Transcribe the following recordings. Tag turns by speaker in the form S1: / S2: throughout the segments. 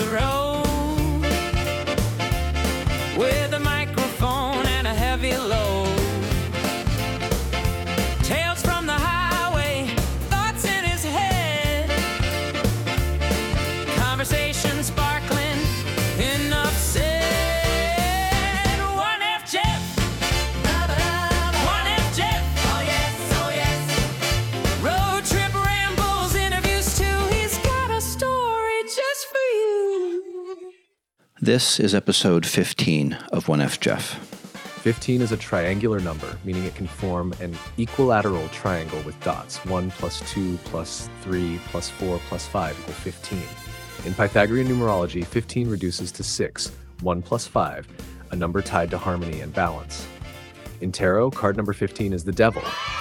S1: the road with a microphone and a heavy load. Tales from the highway, thoughts in his head, conversation sparkling, enough said. 1F Jeff, 1F Jeff, oh yes, road trip rambles, interviews too, he's got a story just for you.
S2: This is episode 15 of 1F Jeff.
S3: 15 is a triangular number, meaning it can form an equilateral triangle with dots. 1 plus 2 plus 3 plus 4 plus 5 equal 15. In Pythagorean numerology, 15 reduces to 6, 1 plus 5, a number tied to harmony and balance. In tarot, card number 15 is the devil.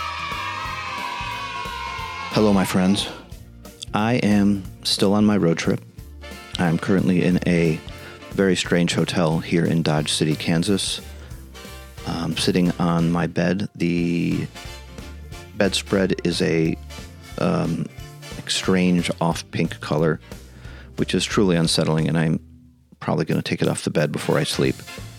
S2: Hello, my friends. I am still on my road trip. I'm currently in a very strange hotel here in Dodge City, Kansas. I'm sitting on my bed. The bedspread is a strange off-pink color, which is truly unsettling, and I'm probably going to take it off the bed before I sleep.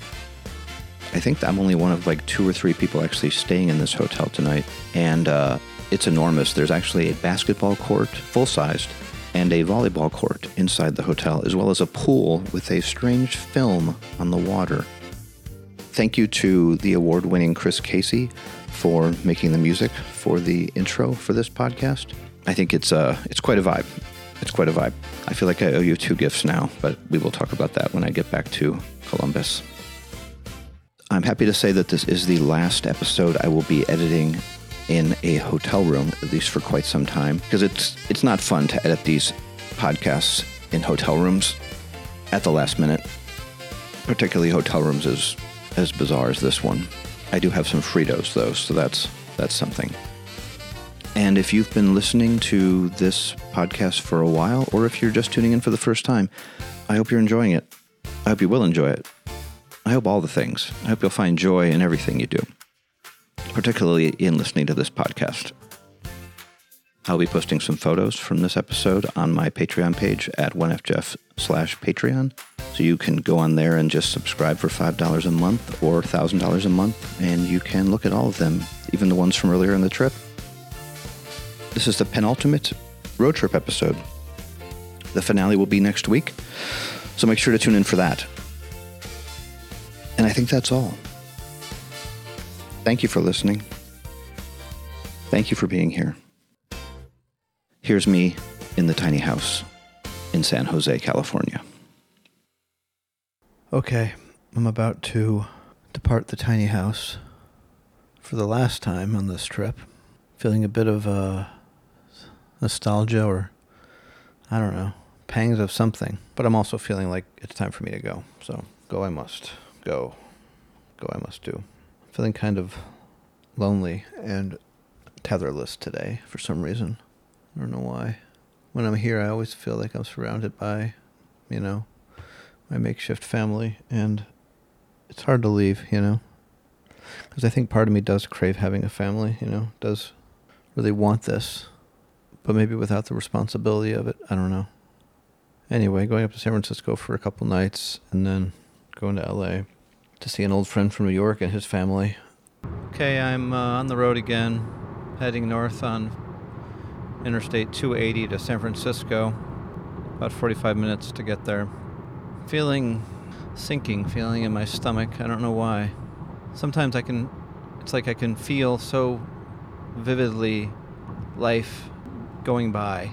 S2: I think I'm only one of like 2 or 3 people actually staying in this hotel tonight, and it's enormous. There's actually a basketball court, full-sized, and a volleyball court inside the hotel, as well as a pool with a strange film on the water. Thank you to the award-winning Chris Casey for making the music for the intro for this podcast. I think it's quite a vibe. It's quite a vibe. I feel like I owe you 2 gifts now, but we will talk about that when I get back to Columbus. I'm happy to say that this is the last episode I will be editing in a hotel room, at least for quite some time, because it's not fun to edit these podcasts in hotel rooms at the last minute, particularly hotel rooms as bizarre as this one. I do have some Fritos, though, so that's something. And if you've been listening to this podcast for a while, or if you're just tuning in for the first time, I hope you're enjoying it. I hope you will enjoy it. I hope all the things. I hope you'll find joy in everything you do, particularly in listening to this podcast. I'll be posting some photos from this episode on my Patreon page at 1FJeff/Patreon. So you can go on there and just subscribe for $5 a month or $1,000 a month, and you can look at all of them, even the ones from earlier in the trip. This is the penultimate road trip episode. The finale will be next week, so make sure to tune in for that. And I think that's all. Thank you for listening. Thank you for being here. Here's me in the tiny house in San Jose, California. Okay, I'm about to depart the tiny house for the last time on this trip. Feeling a bit of nostalgia, or I don't know, pangs of something. But I'm also feeling like it's time for me to go. So go I must. Go I must do. Feeling kind of lonely and tetherless today for some reason. I don't know why. When I'm here, I always feel like I'm surrounded by, my makeshift family, and it's hard to leave, because I think part of me does crave having a family, does really want this, but maybe without the responsibility of it. I don't know. Anyway, going up to San Francisco for a couple nights, and then going to LA to see an old friend from New York and his family. Okay, I'm on the road again, heading north on Interstate 280 to San Francisco. About 45 minutes to get there. Feeling sinking feeling in my stomach. I don't know why. Sometimes it's like I can feel so vividly life going by,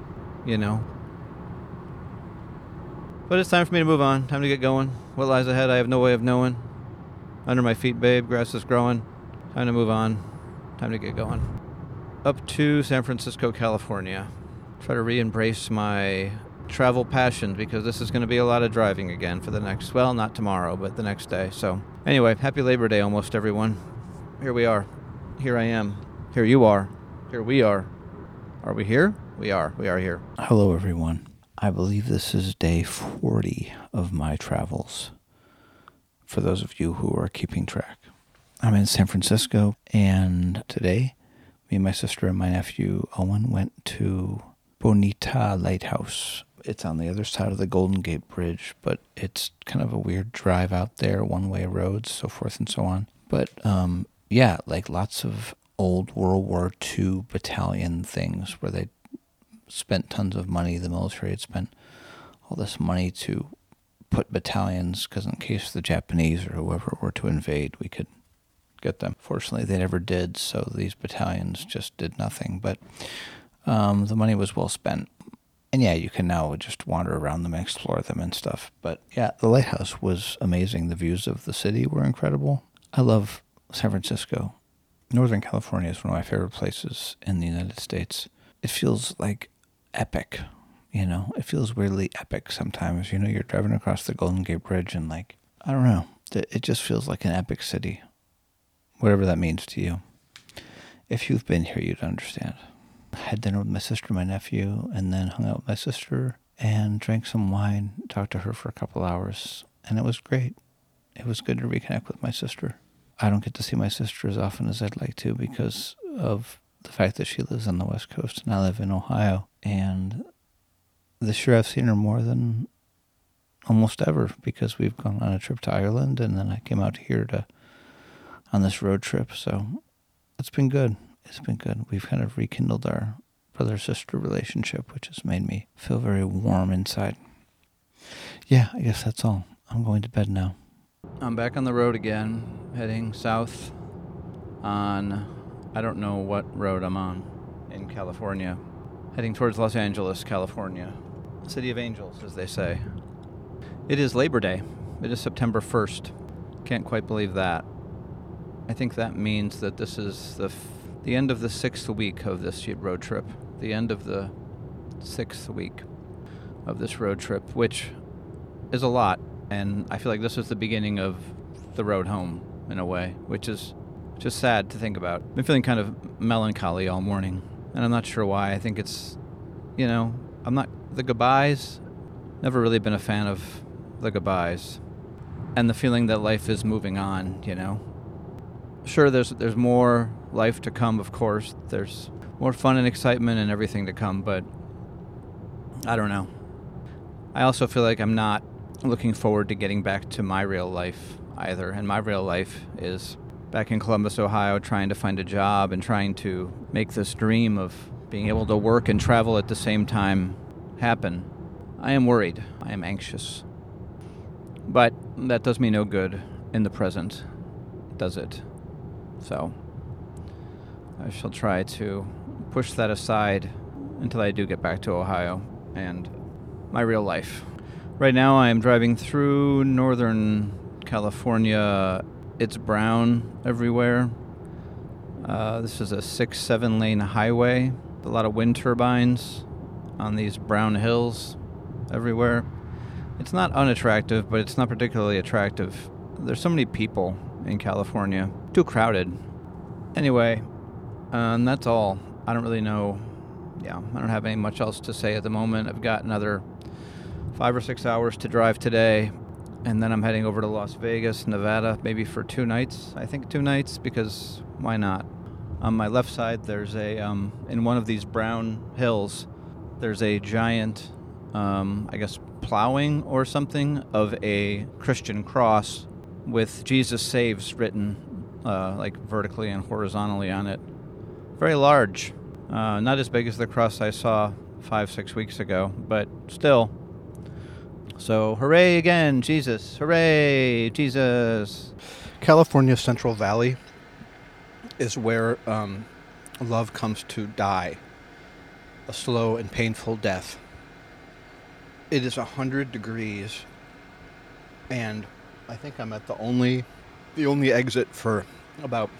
S2: But it's time for me to move on. Time to get going. What lies ahead, I have no way of knowing. Under my feet, babe, grass is growing. Time to move on. Time to get going. Up to San Francisco, California. Try to re-embrace my travel passion, because this is going to be a lot of driving again for the next, well, not tomorrow, but the next day. So anyway, happy Labor Day almost, everyone. Here we are. Here I am. Here you are. Here we are. Are we here? We are. We are here. Hello, everyone. I believe this is day 40 of my travels, for those of you who are keeping track. I'm in San Francisco, and today, me and my sister and my nephew Owen went to Bonita Lighthouse,
S4: It's on the other side of the Golden Gate Bridge, but it's kind of a weird drive out there, one-way roads, so forth and so on. But yeah, like lots of old World War II battalion things where they spent tons of money. The military had spent all this money to put battalions, because in case the Japanese or whoever were to invade, we could get them. Fortunately, they never did, so these battalions just did nothing. But the money was well spent. And yeah, you can now just wander around them and explore them and stuff. But yeah, the lighthouse was amazing. The views of the city were incredible. I love San Francisco. Northern California is one of my favorite places in the United States. It feels like epic, you know? It feels weirdly epic sometimes. You know, you're driving across the Golden Gate Bridge and like, I don't know. It just feels like an epic city. Whatever that means to you. If you've been here, you'd understand. I had dinner with my sister and my nephew, and then hung out with my sister and drank some wine, talked to her for a couple hours, and it was great. It was good to reconnect with my sister. I don't get to see my sister as often as I'd like to because of the fact that she lives on the West Coast and I live in Ohio. And this year I've seen her more than almost ever because we've gone on a trip to Ireland, and then I came out here on this road trip. So it's been good. It's been good. We've kind of rekindled our brother-sister relationship, which has made me feel very warm inside. Yeah, I guess that's all. I'm going to bed now. I'm back on the road again, heading south on, I don't know what road I'm on in California. Heading towards Los Angeles, California. City of Angels, as they say. It is Labor Day. It is September 1st. Can't quite believe that. I think that means that this is the end of the 6th week of this road trip. The end of the 6th week of this road trip, which is a lot. And I feel like this is the beginning of the road home, in a way, which is just sad to think about. I've been feeling kind of melancholy all morning, and I'm not sure why. I think it's, the goodbyes, never really been a fan of the goodbyes. And the feeling that life is moving on, Sure, there's more life to come, of course. There's more fun and excitement and everything to come, but I don't know. I also feel like I'm not looking forward to getting back to my real life either. And my real life is back in Columbus, Ohio, trying to find a job and trying to make this dream of being able to work and travel at the same time happen. I am worried. I am anxious. But that does me no good in the present, does it? So I shall try to push that aside until I do get back to Ohio and my real life. Right now I am driving through Northern California. It's brown everywhere. This is a 6-7 lane highway. A lot of wind turbines on these brown hills everywhere. It's not unattractive, but it's not particularly attractive. There's so many people in California. Too crowded. Anyway, and that's all. I don't really know. I don't have any much else to say at the moment. I've got another 5 or 6 hours to drive today, and then I'm heading over to Las Vegas, Nevada, maybe for 2 nights. I think 2 nights, because why not? On my left side, there's in one of these brown hills, there's a giant, plowing or something of a Christian cross with Jesus Saves written vertically and horizontally on it. Very large. Not as big as the cross I saw 5-6 weeks ago, but still. So, hooray again, Jesus. Hooray, Jesus.
S5: California's Central Valley is where love comes to die. A slow and painful death. It is 100 degrees, and I think I'm at the only exit for about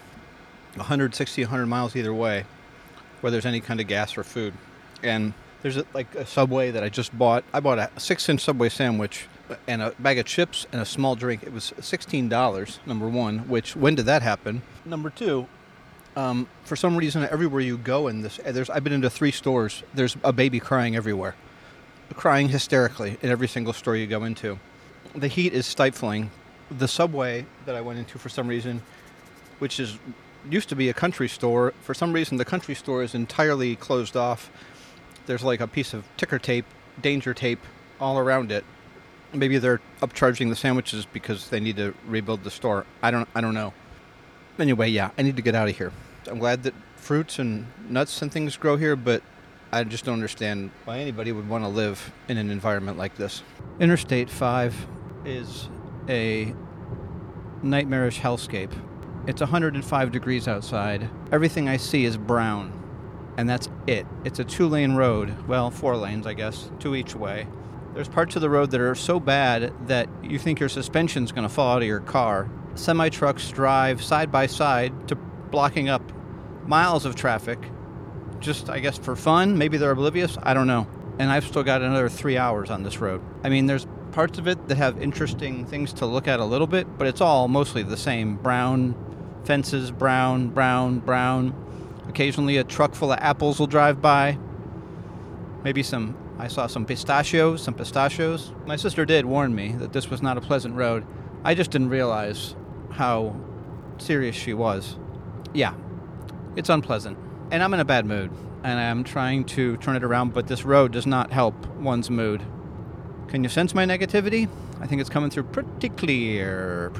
S5: 100 miles either way where there's any kind of gas or food. And there's a Subway that I just bought. I bought a 6-inch Subway sandwich and a bag of chips and a small drink. It was $16, number one, which, when did that happen? Number two, for some reason, everywhere you go I've been into 3 stores, there's a baby crying everywhere. Crying hysterically in every single store you go into. The heat is stifling. The Subway that I went into for some reason, which used to be a country store, for some reason the country store is entirely closed off. There's like a piece of ticker tape danger tape all around it. Maybe they're upcharging the sandwiches because they need to rebuild the store. I don't know. Anyway, yeah, I need to get out of here. I'm glad that fruits and nuts and things grow here, but I just don't understand why anybody would want to live in an environment like this. Interstate 5 is a nightmarish hellscape. It's 105 degrees outside. Everything I see is brown, and that's it. It's a 2-lane road. Well, 4 lanes, I guess, 2 each way. There's parts of the road that are so bad that you think your suspension's going to fall out of your car. Semi-trucks drive side by side to blocking up miles of traffic, just, I guess, for fun. Maybe they're oblivious. I don't know. And I've still got another 3 hours on this road. I mean, there's parts of it that have interesting things to look at a little bit, but it's all mostly the same. Brown fences, brown, brown, brown. Occasionally a truck full of apples will drive by. Maybe I saw some pistachios. My sister did warn me that this was not a pleasant road. I just didn't realize how serious she was. Yeah, it's unpleasant. And I'm in a bad mood, and I'm trying to turn it around, but this road does not help one's mood. Can you sense my negativity? I think it's coming through pretty clear.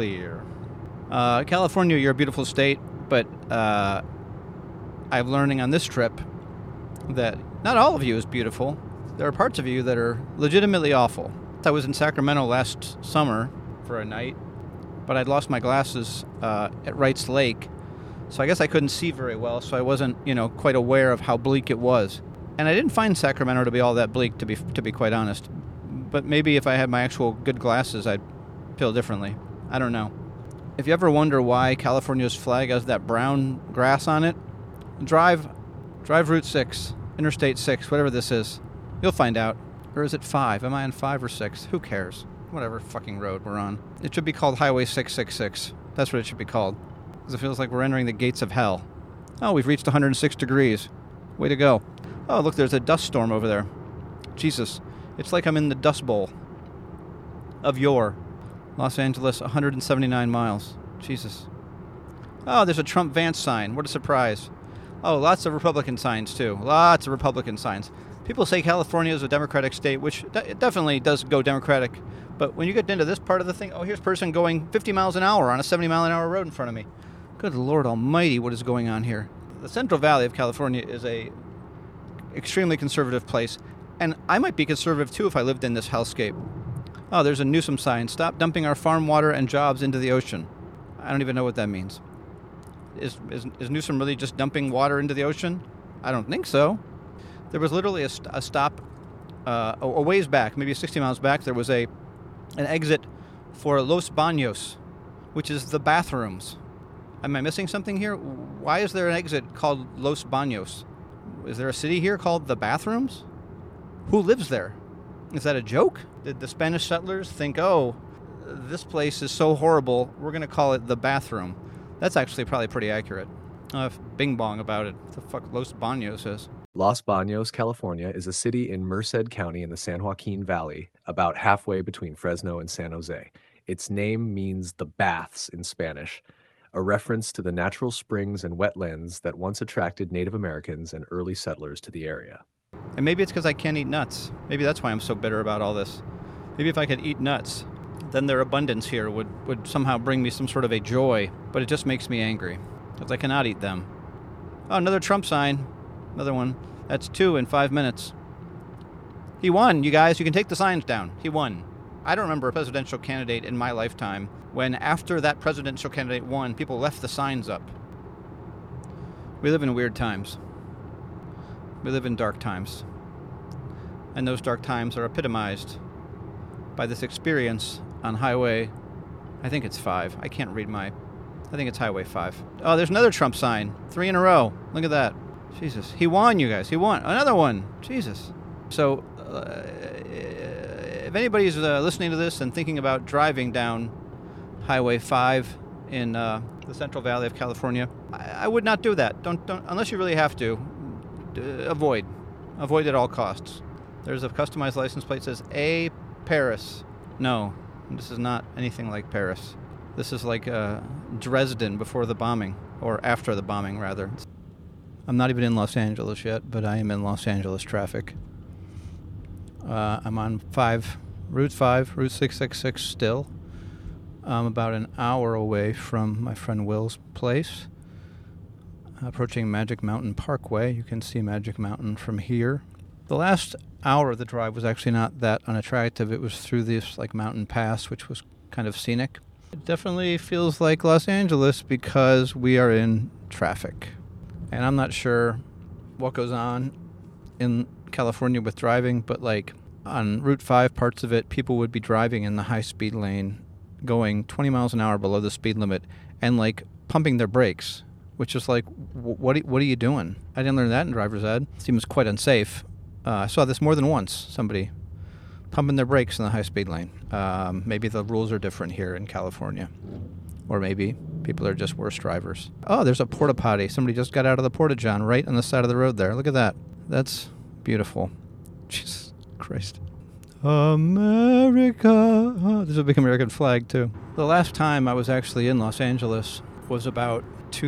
S5: California, you're a beautiful state, but I'm learning on this trip that not all of you is beautiful. There are parts of you that are legitimately awful. I was in Sacramento last summer for a night, but I'd lost my glasses at Wrights Lake, so I guess I couldn't see very well, so I wasn't, quite aware of how bleak it was. And I didn't find Sacramento to be all that bleak, to be quite honest. But maybe if I had my actual good glasses, I'd feel differently. I don't know. If you ever wonder why California's flag has that brown grass on it, drive Route 6, Interstate 6, whatever this is. You'll find out. Or is it 5? Am I on 5 or 6? Who cares? Whatever fucking road we're on. It should be called Highway 666. That's what it should be called. Because it feels like we're entering the gates of hell. Oh, we've reached 106 degrees. Way to go. Oh, look, there's a dust storm over there. Jesus. It's like I'm in the Dust Bowl of yore. Los Angeles, 179 miles. Jesus. Oh, there's a Trump Vance sign. What a surprise. Oh, lots of Republican signs, too. Lots of Republican signs. People say California is a Democratic state, which it definitely does go Democratic. But when you get into this part of the thing, oh, here's a person going 50 miles an hour on a 70-mile-an-hour road in front of me. Good Lord almighty, what is going on here? The Central Valley of California is a extremely conservative place. And I might be conservative, too, if I lived in this hellscape. Oh, there's a Newsom sign. Stop dumping our farm water and jobs into the ocean. I don't even know what that means. Is Newsom really just dumping water into the ocean? I don't think so. There was literally a stop a ways back, maybe 60 miles back. There was an exit for Los Baños, which is the bathrooms. Am I missing something here? Why is there an exit called Los Baños? Is there a city here called the Bathrooms? Who lives there? Is that a joke? Did the Spanish settlers think, oh, this place is so horrible, we're going to call it the bathroom? That's actually probably pretty accurate. Bing bong about it. What the fuck Los Baños is?
S3: Los Baños, California, is a city in Merced County in the San Joaquin Valley, about halfway between Fresno and San Jose. Its name means the baths in Spanish, a reference to the natural springs and wetlands that once attracted Native Americans and early settlers to the area.
S5: And maybe it's because I can't eat nuts. Maybe that's why I'm so bitter about all this. Maybe if I could eat nuts, then their abundance here would somehow bring me some sort of a joy. But it just makes me angry, because I cannot eat them. Oh, another Trump sign. Another one. That's 2 in 5 minutes. He won, you guys. You can take the signs down. He won. I don't remember a presidential candidate in my lifetime when after that presidential candidate won, people left the signs up. We live in weird times. We live in dark times. And those dark times are epitomized by this experience on Highway, I think it's 5. I can't read I think it's Highway 5. Oh, there's another Trump sign. 3 in a row. Look at that. Jesus. He won, you guys. He won. Another one. Jesus. So, if anybody's listening to this and thinking about driving down Highway 5 in the Central Valley of California, I would not do that. Don't unless you really have to. Avoid at all costs. There's a customized license plate that says A Paris. No, this is not anything like Paris. This is like Dresden before the bombing, or after the bombing rather. I'm not even in Los Angeles yet, but I am in Los Angeles traffic. I'm on Route 666 still. I'm about an hour away from my friend Will's place. Approaching Magic Mountain Parkway. You can see Magic Mountain from here. The last hour of the drive was actually not that unattractive. It was through this like mountain pass, which was kind of scenic. It definitely feels like Los Angeles because we are in traffic. And I'm not sure what goes on in California with driving, but like on Route 5, parts of it, people would be driving in the high-speed lane, going 20 miles an hour below the speed limit, and like pumping their brakes, which is like, what are you doing? I didn't learn that in driver's ed. It seems quite unsafe. I saw this more than once, somebody pumping their brakes in the high-speed lane. Maybe the rules are different here in California. Or maybe people are just worse drivers. Oh, there's a porta potty. Somebody just got out of the porta john right on the side of the road there. Look at that. That's beautiful. Jesus Christ. America. Oh, there's a big American flag, too. The last time I was actually in Los Angeles was about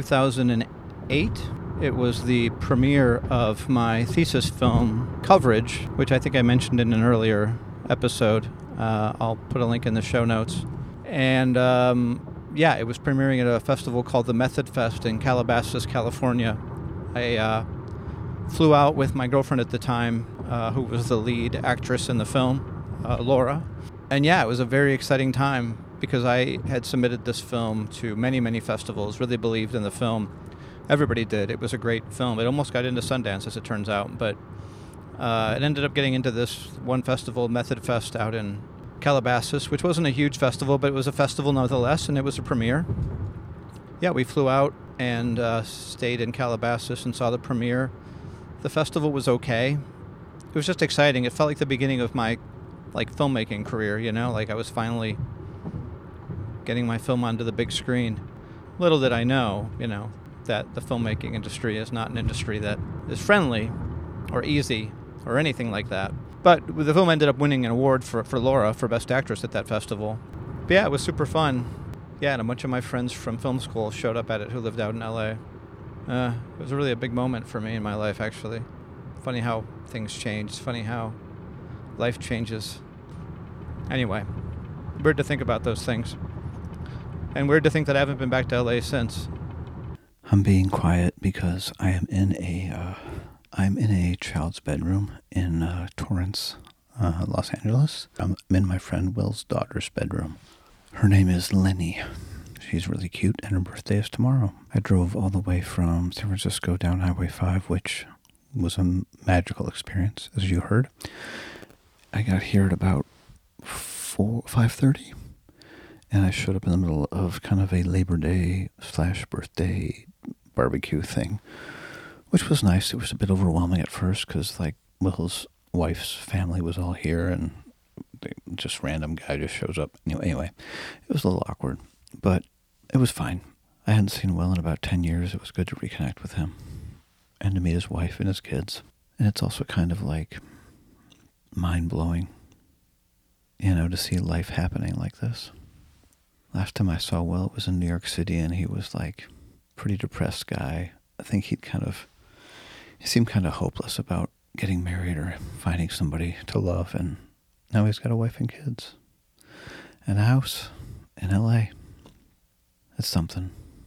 S5: 2008. It was the premiere of my thesis film, Coverage, which I think I mentioned in an earlier episode. I'll put a link in the show notes. And yeah, it was premiering at a festival called the Method Fest in Calabasas, California. I flew out with my girlfriend at the time, who was the lead actress in the film, Laura. And yeah, it was a very exciting time because I had submitted this film to many, many festivals, really believed in the film. Everybody did. It was a great film. It almost got into Sundance, as it turns out, but it ended up getting into this one festival, Method Fest, out in Calabasas, which wasn't a huge festival, but it was a festival nonetheless, and it was a premiere. Yeah, we flew out and stayed in Calabasas and saw the premiere. The festival was okay. It was just exciting. It felt like the beginning of my filmmaking career, you know, like I was finally getting my film onto the big screen. Little did I know, you know, that the filmmaking industry is not an industry that is friendly or easy or anything like that. But the film ended up winning an award for Laura for Best Actress at that festival. But yeah, it was super fun. Yeah, and a bunch of my friends from film school showed up at it who lived out in L.A. It was really a big moment for me in my life, actually. Funny how things change. It's funny how life changes. Anyway, weird to think about those things. And weird to think that I haven't been back to L.A. since.
S4: I'm being quiet because I am in a child's bedroom in Torrance, Los Angeles. I'm in my friend Will's daughter's bedroom. Her name is Lenny. She's really cute, and her birthday is tomorrow. I drove all the way from San Francisco down Highway 5, which was a magical experience, as you heard. I got here at about 5:30, and I showed up in the middle of kind of a Labor Day / birthday barbecue thing, which was nice. It was a bit overwhelming at first because, like, Will's wife's family was all here, and just random guy just shows up. Anyway, it was a little awkward, but it was fine. I hadn't seen Will in about 10 years. It was good to reconnect with him and to meet his wife and his kids. And it's also kind of like mind-blowing, you know, to see life happening like this. Last time I saw Will, it was in New York City, and he was like pretty depressed guy. I think he seemed kind of hopeless about getting married or finding somebody to love, and now he's got a wife and kids and a house in L.A. It's something.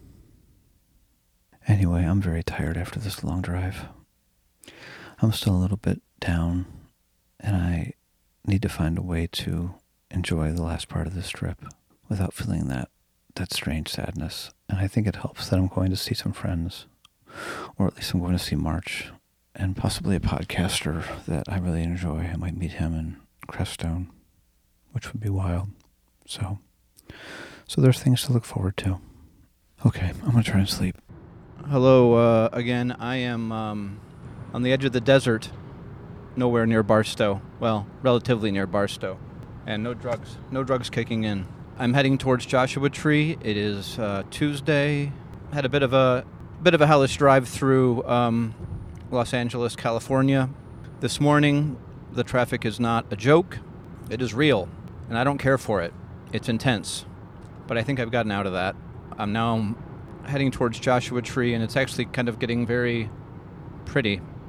S4: Anyway, I'm very tired after this long drive. I'm still a little bit down, and I need to find a way to enjoy the last part of this trip without feeling that strange sadness. And I think it helps that I'm going to see some friends, or at least I'm going to see March, and possibly a podcaster that I really enjoy. I might meet him in Crestone, which would be wild. So there's things to look forward to. Okay, I'm going to try and sleep.
S5: Hello again. I am on the edge of the desert, nowhere near Barstow. Well, relatively near Barstow. And no drugs kicking in. I'm heading towards Joshua Tree. It is Tuesday. Had a bit of a hellish drive through Los Angeles, California. This morning, the traffic is not a joke. It is real, and I don't care for it. It's intense, but I think I've gotten out of that. I'm now heading towards Joshua Tree, and it's actually kind of getting very pretty.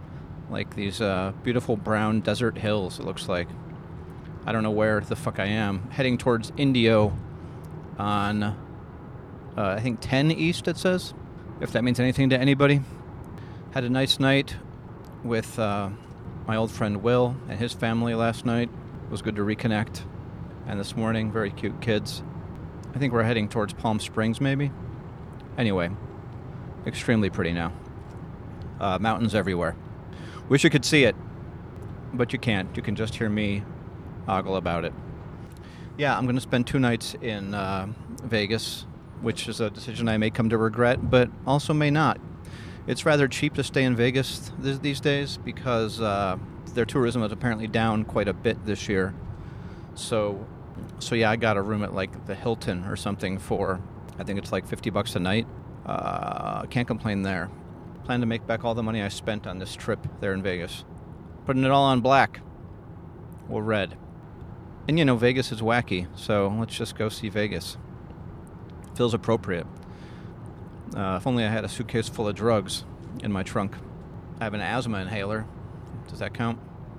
S5: like these beautiful brown desert hills, it looks like. I don't know where the fuck I am. Heading towards Indio on, I think 10 East, it says, if that means anything to anybody. Had a nice night with my old friend Will and his family last night. It was good to reconnect. And this morning, very cute kids. I think we're heading towards Palm Springs, maybe. Anyway, extremely pretty now. Mountains everywhere. Wish you could see it, but you can't. You can just hear me ogle about it. Yeah, I'm going to spend 2 nights in Vegas, which is a decision I may come to regret, but also may not. It's rather cheap to stay in Vegas these days because their tourism is apparently down quite a bit this year. So yeah, I got a room at like the Hilton or something for, I think it's like $50 a night. Can't complain there. Plan to make back all the money I spent on this trip there in Vegas. Putting it all on black or red. And you know, Vegas is wacky, so let's just go see Vegas. Feels appropriate. If only I had a suitcase full of drugs in my trunk. I have an asthma inhaler. Does that count?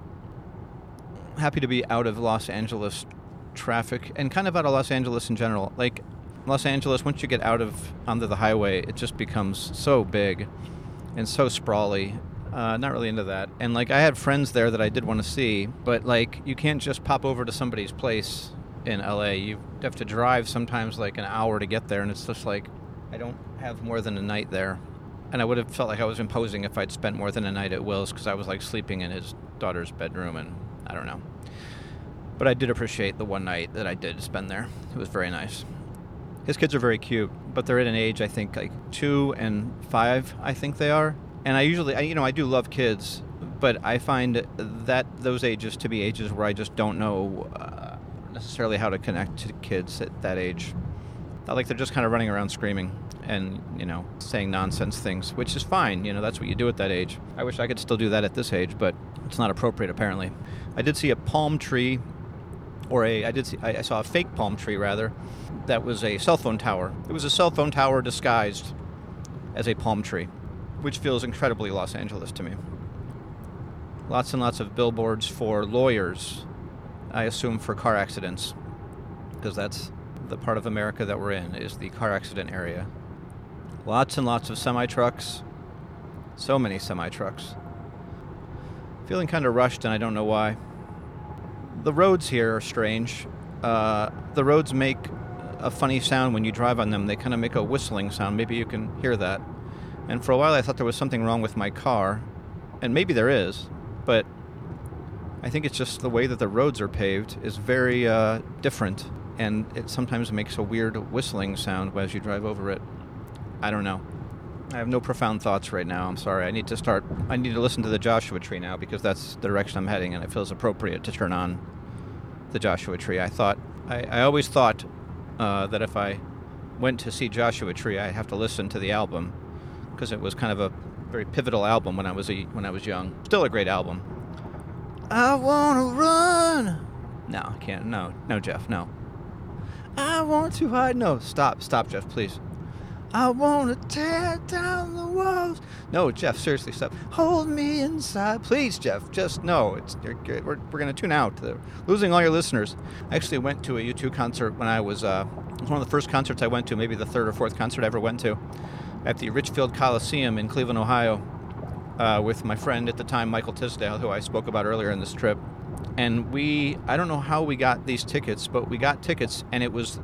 S5: Happy to be out of Los Angeles traffic and kind of out of Los Angeles in general. Like, Los Angeles, once you get onto the highway, it just becomes so big and so sprawly. Not really into that. And, like, I had friends there that I did want to see, but, like, you can't just pop over to somebody's place in LA. You have to drive sometimes, like, an hour to get there, and it's just like, I don't have more than a night there. And I would have felt like I was imposing if I'd spent more than a night at Will's, because I was, like, sleeping in his daughter's bedroom, and I don't know. But I did appreciate the one night that I did spend there. It was very nice. His kids are very cute, but they're at an age, I think, like 2 and 5, I think they are. And I do love kids, but I find that those ages to be ages where I just don't know necessarily how to connect to kids at that age. Like they're just kind of running around screaming and, saying nonsense things, which is fine. That's what you do at that age. I wish I could still do that at this age, but it's not appropriate apparently. I did see a palm tree, I saw a fake palm tree rather, that was a cell phone tower. It was a cell phone tower disguised as a palm tree, which feels incredibly Los Angeles to me. Lots and lots of billboards for lawyers, I assume for car accidents, because that's the part of America that we're in, is the car accident area. Lots and lots of semi-trucks. So many semi-trucks. Feeling kind of rushed, and I don't know why. The roads here are strange. The roads make a funny sound when you drive on them. They kind of make a whistling sound. Maybe you can hear that. And for a while I thought there was something wrong with my car. And maybe there is, but I think it's just the way that the roads are paved is very different. And it sometimes makes a weird whistling sound as you drive over it. I don't know. I have no profound thoughts right now. I'm sorry. I need to listen to the Joshua Tree now because that's the direction I'm heading, and it feels appropriate to turn on the Joshua Tree. I always thought that if I went to see Joshua Tree, I'd have to listen to the album because it was kind of a very pivotal album when I was young. Still a great album. I wanna run. No, I can't. No, Jeff. No. I want to hide. No, stop, Jeff, please. I want to tear down the walls. No, Jeff, seriously, stop. Hold me inside. Please, Jeff, just no. We're going to tune out. Losing all your listeners. I actually went to a U2 concert when it was one of the first concerts I went to, maybe the third or fourth concert I ever went to, at the Richfield Coliseum in Cleveland, Ohio, with my friend at the time, Michael Tisdale, who I spoke about earlier in this trip. And I don't know how we got these tickets, but we got tickets, and it was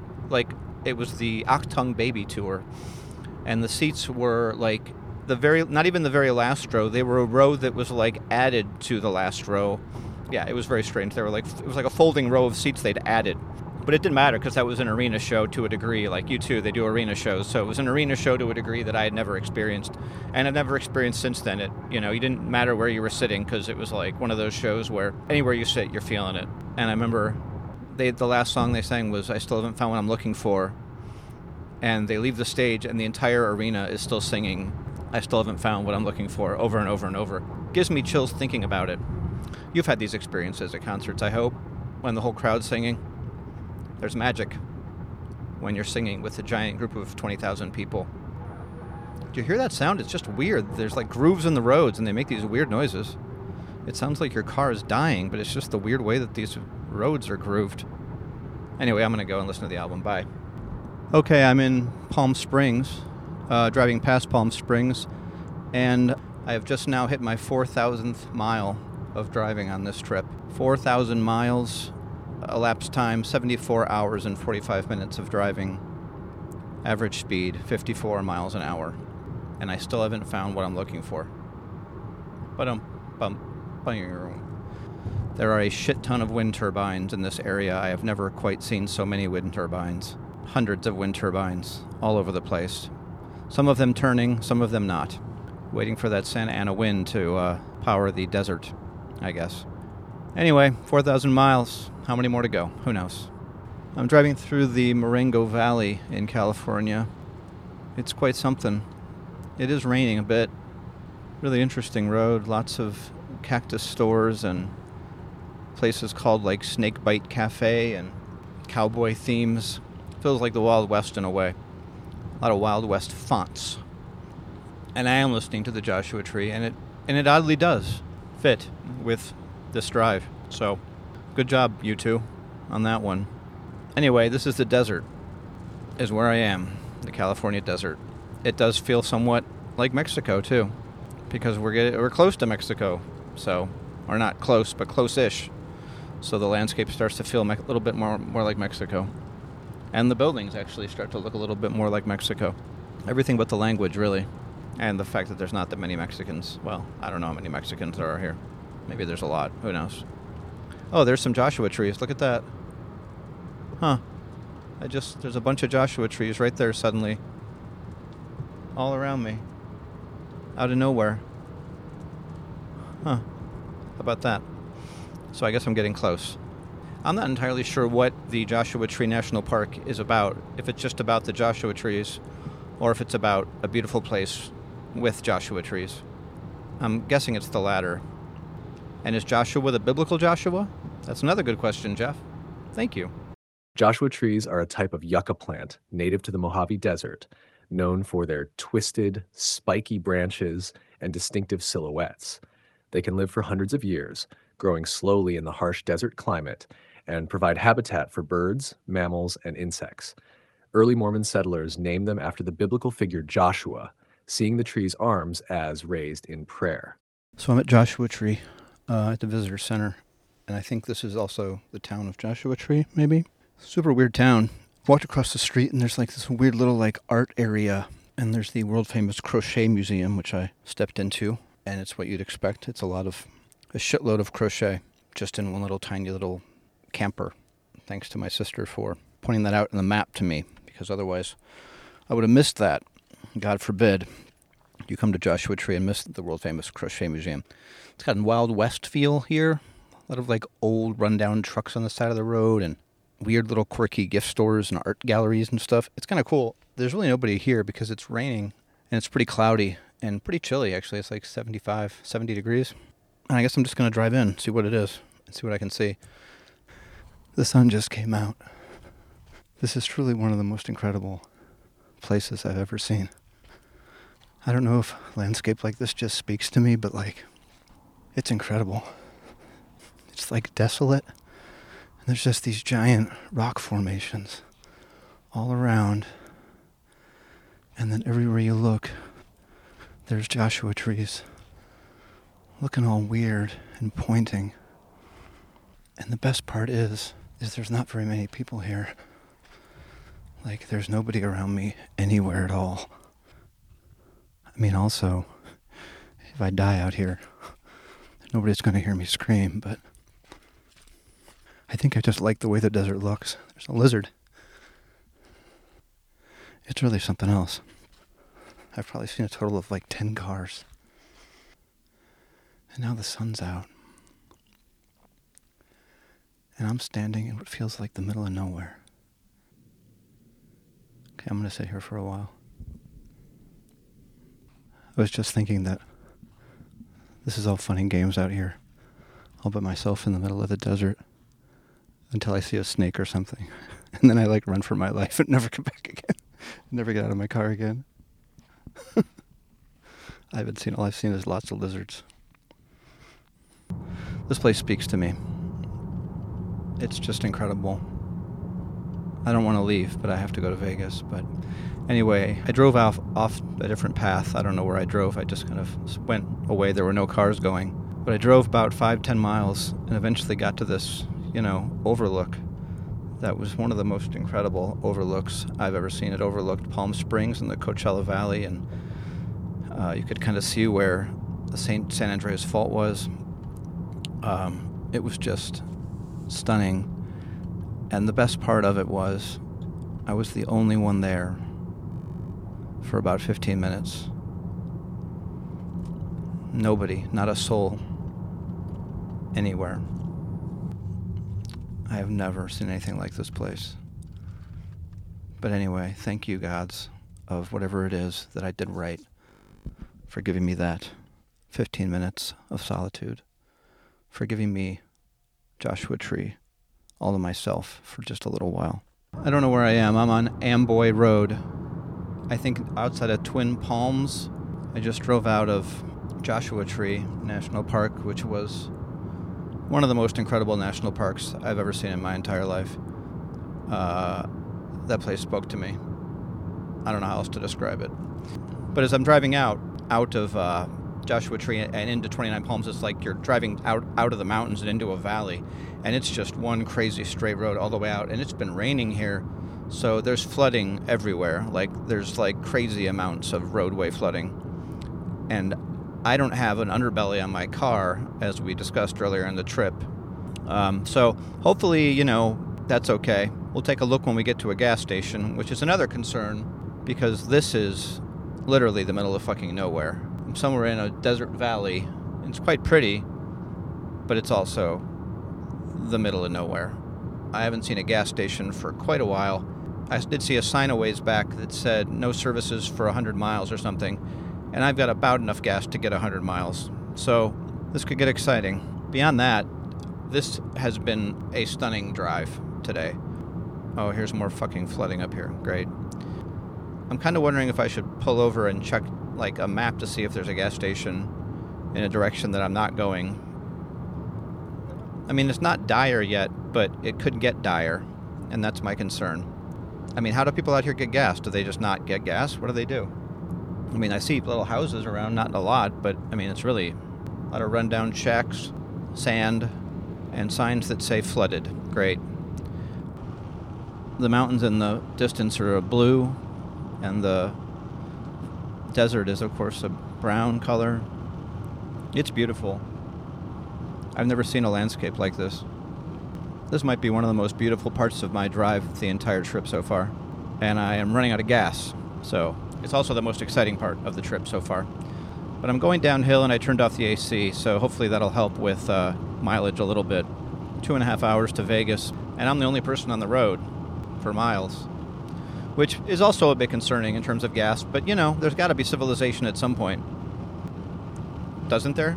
S5: the Achtung Baby tour. And the seats were like not even the very last row. They were a row that was like added to the last row. Yeah, it was very strange. It was like a folding row of seats they'd added. But it didn't matter because that was an arena show to a degree. Like U2, they do arena shows. So it was an arena show to a degree that I had never experienced. And I've never experienced since then. You didn't matter where you were sitting because it was like one of those shows where anywhere you sit, you're feeling it. And I remember the last song they sang was I Still Haven't Found What I'm Looking For. And they leave the stage and the entire arena is still singing I Still Haven't Found What I'm Looking For over and over and over. Gives me chills thinking about it. You've had these experiences at concerts, I hope, when the whole crowd's singing. There's magic when you're singing with a giant group of 20,000 people. Do you hear that sound? It's just weird. There's like grooves in the roads and they make these weird noises. It sounds like your car is dying, but it's just the weird way that these roads are grooved. Anyway, I'm going to go and listen to the album. Bye. Okay, I'm in Palm Springs, driving past Palm Springs, and I have just now hit my 4,000th mile of driving on this trip. 4,000 miles, elapsed time 74 hours and 45 minutes of driving. Average speed 54 miles an hour. And I still haven't found what I'm looking for. There are a shit ton of wind turbines in this area. I have never quite seen so many wind turbines. Hundreds of wind turbines all over the place. Some of them turning, some of them not. Waiting for that Santa Ana wind to power the desert, I guess. Anyway, 4,000 miles. How many more to go? Who knows? I'm driving through the Marengo Valley in California. It's quite something. It is raining a bit. Really interesting road. Lots of cactus stores and places called like Snakebite Cafe and cowboy themes. Feels like the Wild West in a way. A lot of Wild West fonts. And I am listening to the Joshua Tree, and it oddly does fit with this drive. So, good job, you two, on that one. Anyway, this is the desert, is where I am, the California desert. It does feel somewhat like Mexico, too, because we're close to Mexico, so, or not close, but close-ish. So the landscape starts to feel a little bit more like Mexico. And the buildings actually start to look a little bit more like Mexico. Everything but the language, really. And the fact that there's not that many Mexicans. Well, I don't know how many Mexicans there are here. Maybe there's a lot. Who knows? Oh, there's some Joshua trees. Look at that. Huh. There's a bunch of Joshua trees right there suddenly. All around me. Out of nowhere. Huh. How about that? So I guess I'm getting close. I'm not entirely sure what the Joshua Tree National Park is about. If it's just about the Joshua trees, or if it's about a beautiful place with Joshua trees. I'm guessing it's the latter. And is Joshua the biblical Joshua? That's another good question, Jeff. Thank you.
S3: Joshua trees are a type of yucca plant native to the Mojave Desert, known for their twisted, spiky branches and distinctive silhouettes. They can live for hundreds of years, growing slowly in the harsh desert climate, and provide habitat for birds, mammals, and insects. Early Mormon settlers named them after the biblical figure Joshua, seeing the tree's arms as raised in prayer.
S5: So I'm at Joshua Tree at the Visitor Center, and I think this is also the town of Joshua Tree, maybe? Super weird town. Walked across the street, and there's like this weird little like art area, and there's the world-famous Crochet Museum, which I stepped into, and it's what you'd expect. It's a shitload of crochet, just in one little tiny little camper. Thanks to my sister for pointing that out in the map to me, because otherwise I would have missed that. God forbid you come to Joshua Tree and miss the world-famous Crochet Museum. It's got a Wild West feel here. A lot of like old rundown trucks on the side of the road and weird little quirky gift stores and art galleries and stuff. It's kind of cool. There's really nobody here because it's raining and it's pretty cloudy and pretty chilly, actually. It's like 75, 70 degrees. And I guess I'm just going to drive in, see what it is, and see what I can see. The sun just came out. This is truly one of the most incredible places I've ever seen. I don't know if landscape like this just speaks to me, but like, it's incredible. It's like desolate. And there's just these giant rock formations all around. And then everywhere you look, there's Joshua trees looking all weird and pointing. And the best part is there's not very many people here. Like, there's nobody around me anywhere at all. I mean, also, if I die out here, nobody's going to hear me scream, but I think I just like the way the desert looks. There's a lizard. It's really something else. I've probably seen a total of like 10 cars. And now the sun's out. And I'm standing in what feels like the middle of nowhere. Okay, I'm going to sit here for a while. I was just thinking that this is all fun and games out here, all by myself in the middle of the desert, until I see a snake or something. And then I like run for my life and never come back again. Never get out of my car again. All I've seen is lots of lizards. This place speaks to me. It's just incredible. I don't want to leave, but I have to go to Vegas. But anyway, I drove off a different path. I don't know where I drove. I just kind of went away. There were no cars going. But I drove about 5-10 miles and eventually got to this, overlook. That was one of the most incredible overlooks I've ever seen. It overlooked Palm Springs and the Coachella Valley, and you could kind of see where the San Andreas Fault was. It was just stunning. And the best part of it was I was the only one there for about 15 minutes. Nobody, not a soul, anywhere. I have never seen anything like this place. But anyway, thank you, gods, of whatever it is that I did right, for giving me that 15 minutes of solitude, for giving me Joshua Tree, all to myself for just a little while. I don't know where I am. I'm on Amboy Road. I think outside of Twin Palms. I just drove out of Joshua Tree National Park, which was one of the most incredible national parks I've ever seen in my entire life. That place spoke to me. I don't know how else to describe it. But as I'm driving out of Joshua Tree and into 29 Palms, it's like you're driving out of the mountains and into a valley, and it's just one crazy straight road all the way out. And it's been raining here, so there's flooding everywhere. There's crazy amounts of roadway flooding. And I don't have an underbelly on my car, as we discussed earlier in the trip. So hopefully, that's okay. We'll take a look when we get to a gas station, which is another concern, because this is literally the middle of fucking nowhere. I'm somewhere in a desert valley. It's quite pretty, but it's also the middle of nowhere. I haven't seen a gas station for quite a while. I did see a sign a ways back that said no services for 100 miles or something. And I've got about enough gas to get 100 miles. So this could get exciting. Beyond that, this has been a stunning drive today. Oh, here's more fucking flooding up here. Great. I'm kind of wondering if I should pull over and check a map to see if there's a gas station in a direction that I'm not going. I mean, it's not dire yet, but it could get dire, and that's my concern. I mean, how do people out here get gas? Do they just not get gas? What do they do? I mean, I see little houses around, not a lot, but I mean, it's really a lot of rundown shacks, sand, and signs that say flooded. Great. The mountains in the distance are blue, and the desert is, of course, a brown color. It's beautiful. I've never seen a landscape like this. This might be one of the most beautiful parts of my drive the entire trip so far. And I am running out of gas, so it's also the most exciting part of the trip so far. But I'm going downhill and I turned off the AC, so hopefully that'll help with mileage a little bit. 2.5 hours to Vegas, and I'm the only person on the road for miles, which is also a bit concerning in terms of gas, but there's got to be civilization at some point. Doesn't there?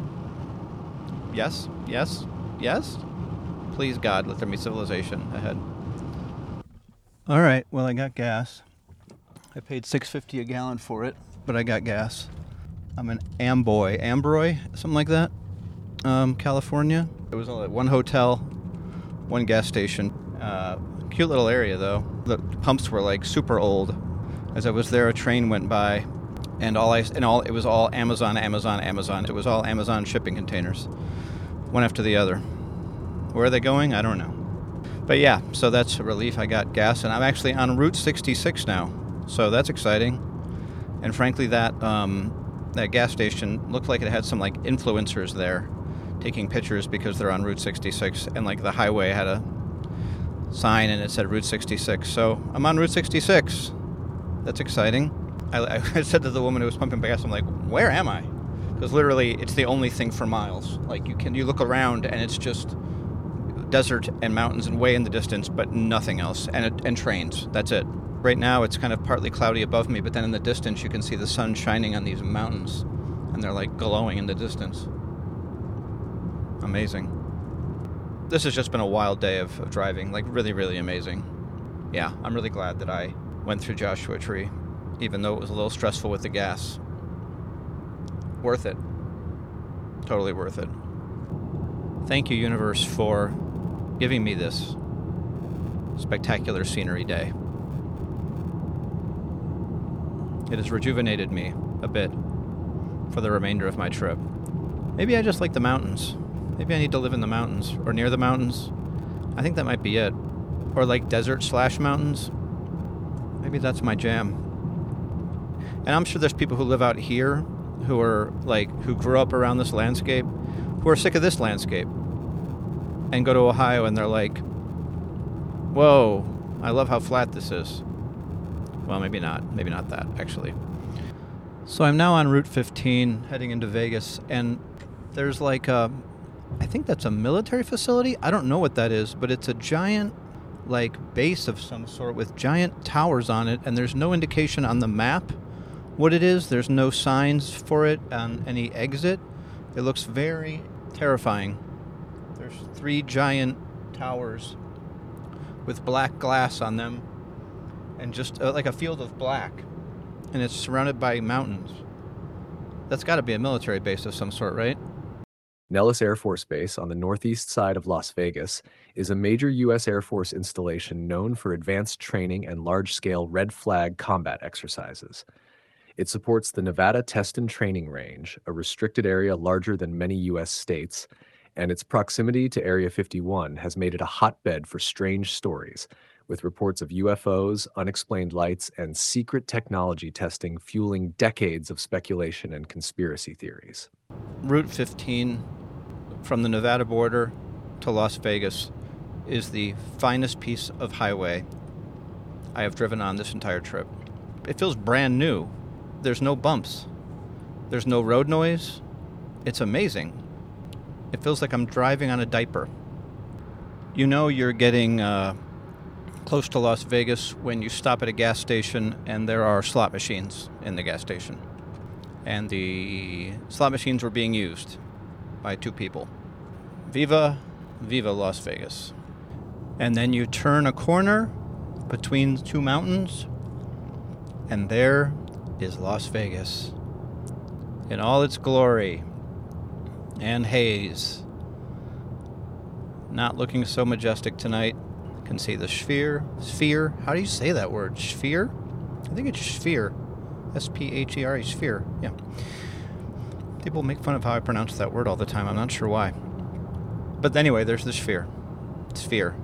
S5: Yes? Yes? Yes? Please, God, let there be civilization ahead. All right, well, I got gas. I paid $6.50 a gallon for it, but I got gas. I'm in Amboy, something like that, California. It was only one hotel, one gas station. Cute little area, though. The pumps were super old. As I was there, a train went by, and it was all Amazon. It was all Amazon shipping containers, one after the other. Where are they going? I don't know. But yeah, so that's a relief. I got gas, and I'm actually on Route 66 now. So that's exciting. And frankly, that gas station looked like it had some influencers there taking pictures because they're on Route 66, and the highway had a sign and it said Route 66. So I'm on Route 66. That's exciting. I said to the woman who was pumping gas, I'm like, where am I? Because literally it's the only thing for miles. You look around and it's just desert and mountains and way in the distance, but nothing else, and trains. That's it. Right now it's kind of partly cloudy above me, but then in the distance you can see the sun shining on these mountains, and they're glowing in the distance. Amazing. This has just been a wild day of driving, really, really amazing. Yeah, I'm really glad that I went through Joshua Tree, even though it was a little stressful with the gas. Worth it. Totally worth it.
S2: Thank you, universe, for giving me this spectacular scenery day. It has rejuvenated me a bit for the remainder of my trip. Maybe I just like the mountains. Maybe I need to live in the mountains or near the mountains. I think that might be it. Or like desert/mountains. Maybe that's my jam. And I'm sure there's people who live out here who are like, who grew up around this landscape, who are sick of this landscape and go to Ohio and they're like, whoa, I love how flat this is. Well, maybe not. Maybe not that, actually. So I'm now on Route 15 heading into Vegas, and there's like a, I think that's a military facility. I don't know what that is, but it's a giant like base of some sort with giant towers on it, and there's no indication on the map what it is. There's no signs for it on any exit. It looks very terrifying. There's 3 giant towers with black glass on them and just like a field of black, and it's surrounded by mountains. That's got to be a military base of some sort, right?
S3: Nellis Air Force Base on the northeast side of Las Vegas is a major U.S. Air Force installation known for advanced training and large-scale red flag combat exercises. It supports the Nevada Test and Training Range, a restricted area larger than many U.S. states, and its proximity to Area 51 has made it a hotbed for strange stories, with reports of UFOs, unexplained lights, and secret technology testing fueling decades of speculation and conspiracy theories.
S2: Route 15 from the Nevada border to Las Vegas is the finest piece of highway I have driven on this entire trip. It feels brand new. There's no bumps. There's no road noise. It's amazing. It feels like I'm driving on a diaper. You know you're getting close to Las Vegas when you stop at a gas station and there are slot machines in the gas station. And the slot machines were being used by 2 people. Viva Las Vegas. And then you turn a corner between 2 mountains, and there is Las Vegas in all its glory and haze. Not looking so majestic tonight. Can see the sphere. How do you say that word? Sphere? I think it's sphere. S-P-H-E-R-E, sphere. Yeah. People make fun of how I pronounce that word all the time. I'm not sure why. But anyway, there's the sphere. Sphere.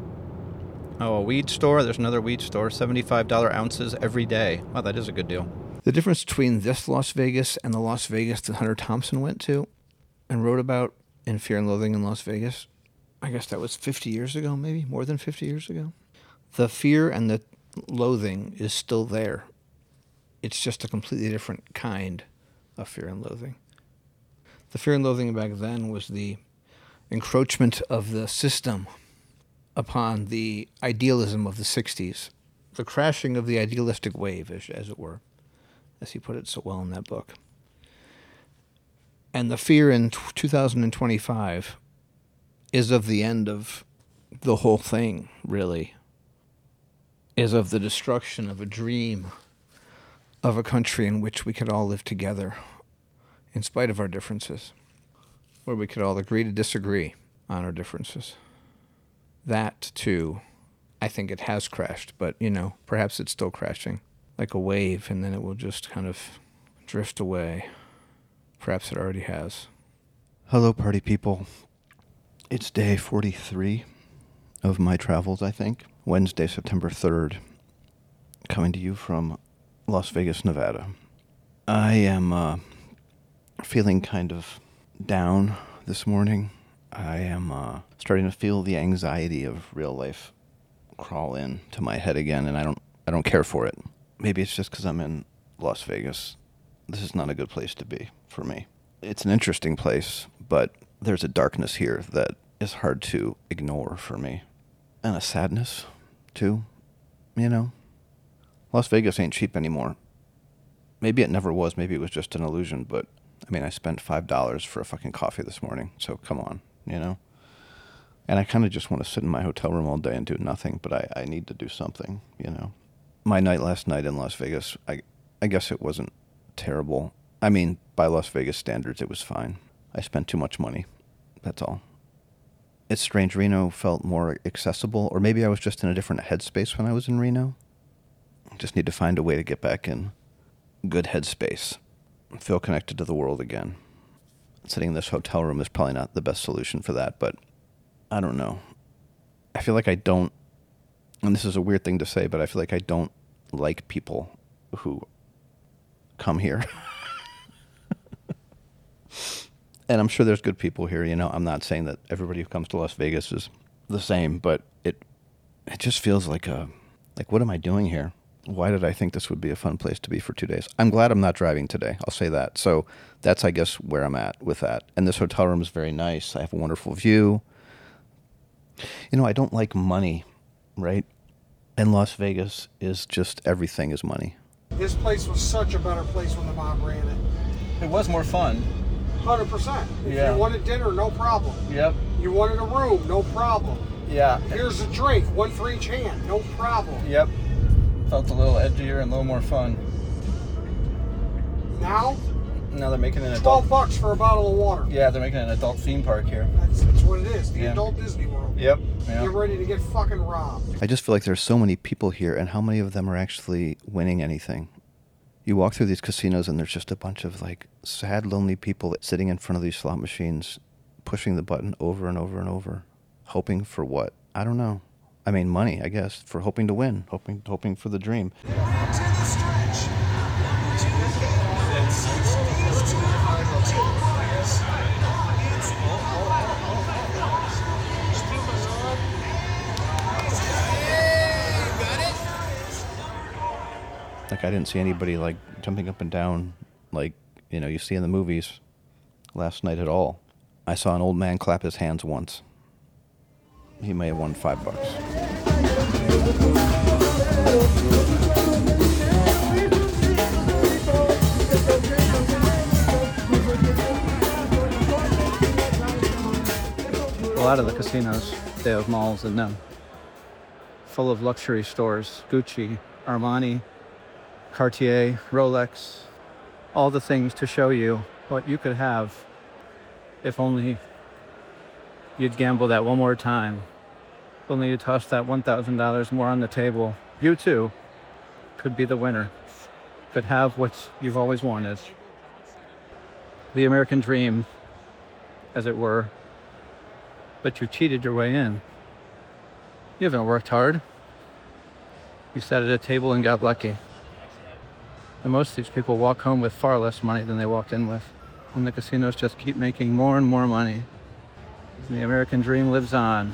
S2: Oh, a weed store. There's another weed store. $75 ounces every day. Wow, that is a good deal. The difference between this Las Vegas and the Las Vegas that Hunter Thompson went to and wrote about in Fear and Loathing in Las Vegas, I guess that was 50 years ago, maybe more than 50 years ago. The fear and the loathing is still there. It's just a completely different kind of fear and loathing. The fear and loathing back then was the encroachment of the system upon the idealism of the 60s, the crashing of the idealistic wave, as it were, as he put it so well in that book. And the fear in 2025 is of the end of the whole thing, really, is of the destruction of a dream of a country in which we could all live together in spite of our differences, where we could all agree to disagree on our differences. That, too, I think it has crashed, but, perhaps it's still crashing like a wave, and then it will just kind of drift away. Perhaps it already has.
S6: Hello, party people. It's day 43 of my travels, I think. Wednesday, September 3rd, coming to you from Las Vegas, Nevada. I am feeling kind of down this morning. I am starting to feel the anxiety of real life crawl in to my head again, and I don't care for it. Maybe it's just because I'm in Las Vegas. This is not a good place to be for me. It's an interesting place, but there's a darkness here that is hard to ignore for me. And a sadness, too, Las Vegas ain't cheap anymore. Maybe it never was. Maybe it was just an illusion, but, I spent $5 for a fucking coffee this morning, so come on, And I kind of just want to sit in my hotel room all day and do nothing, but I need to do something, My night last night in Las Vegas, I guess it wasn't terrible. By Las Vegas standards, it was fine. I spent too much money. That's all. It's strange. Reno felt more accessible, or maybe I was just in a different headspace when I was in Reno. I just need to find a way to get back in good headspace, feel connected to the world again. Sitting in this hotel room is probably not the best solution for that, but I don't know. I feel like I don't, and this is a weird thing to say, but I feel like I don't like people who come here. And I'm sure there's good people here, you know. I'm not saying that everybody who comes to Las Vegas is the same, but it just feels like what am I doing here? Why did I think this would be a fun place to be for 2 days? I'm glad I'm not driving today. I'll say that. So that's, I guess, where I'm at with that. And this hotel room is very nice. I have a wonderful view. You know, I don't like money, right? And Las Vegas is just everything is money.
S7: This place was such a better place when the mob ran it.
S5: It was more fun.
S7: 100%. If
S5: Yeah.
S7: you wanted dinner, no problem.
S5: Yep.
S7: You wanted a room, no problem.
S5: Yeah.
S7: Here's a drink, one for each hand, no problem.
S5: Yep. Felt a little edgier and a little more fun.
S7: Now,
S5: Now they're making an
S7: $12 for a bottle of water.
S5: Yeah, they're making an adult theme park here.
S7: That's what it is. The
S5: Yeah.
S7: adult Disney World.
S5: Yep.
S7: You're ready to get fucking robbed.
S6: I just feel like there's so many people here, and how many of them are actually winning anything? You walk through these casinos, and there's just a bunch of, like, sad, lonely people sitting in front of these slot machines, pushing the button over and over and over, hoping for what? I don't know. I mean, money, I guess, for hoping to win, hoping for the dream. Like, I didn't see anybody, like, jumping up and down like, you know, you see in the movies last night at all. I saw an old man clap his hands once. He may have won $5.
S5: A lot of the casinos, they have malls in them, full of luxury stores, Gucci, Armani, Cartier, Rolex, all the things to show you what you could have if only you'd gamble that one more time. If only you toss that $1,000 more on the table. You too could be the winner, could have what you've always wanted. The American dream, as it were, but you cheated your way in. You haven't worked hard. You sat at a table and got lucky. And most of these people walk home with far less money than they walked in with. And the casinos just keep making more and more money. And the American dream lives on.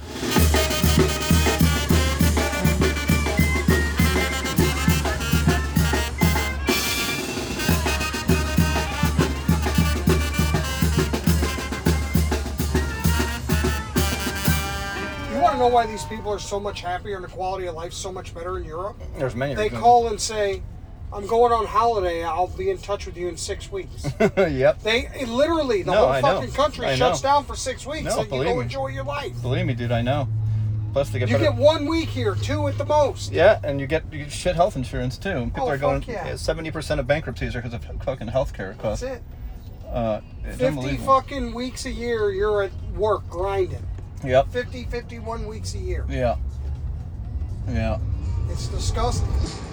S7: You want to know why these people are so much happier and the quality of life so much better in Europe?
S5: There's many
S7: They
S5: reasons.
S7: call and say, I'm going on holiday. I'll be in touch with you in 6 weeks.
S5: Yep.
S7: They literally, the
S5: No,
S7: whole
S5: I know.
S7: fucking country
S5: I
S7: shuts
S5: know.
S7: down for 6 weeks
S5: No,
S7: and you
S5: believe
S7: go
S5: me.
S7: enjoy your life.
S5: Believe me, dude, I know. Plus, they get
S7: You
S5: better.
S7: get 1 week here, 2 at the most.
S5: Yeah, and you get shit health insurance too. People
S7: Oh,
S5: are going.
S7: fuck yeah.
S5: 70% of bankruptcies are because of fucking healthcare costs.
S7: That's it.
S5: It's
S7: 50
S5: unbelievable.
S7: fucking weeks a year, you're at work grinding.
S5: Yep.
S7: 51 weeks a year.
S5: Yeah. Yeah.
S7: It's disgusting.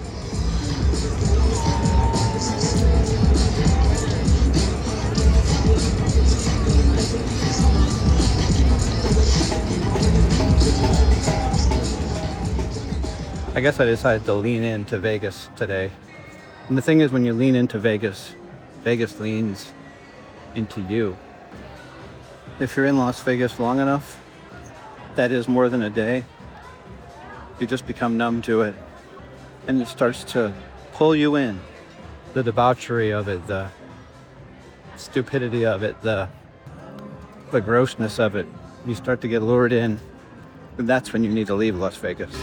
S5: I guess I decided to lean into Vegas today. And the thing is, when you lean into Vegas, Vegas leans into you. If you're in Las Vegas long enough, that is more than a day, you just become numb to it. And it starts to pull you in. The debauchery of it, the stupidity of it, the grossness of it. You start to get lured in. And that's when you need to leave Las Vegas.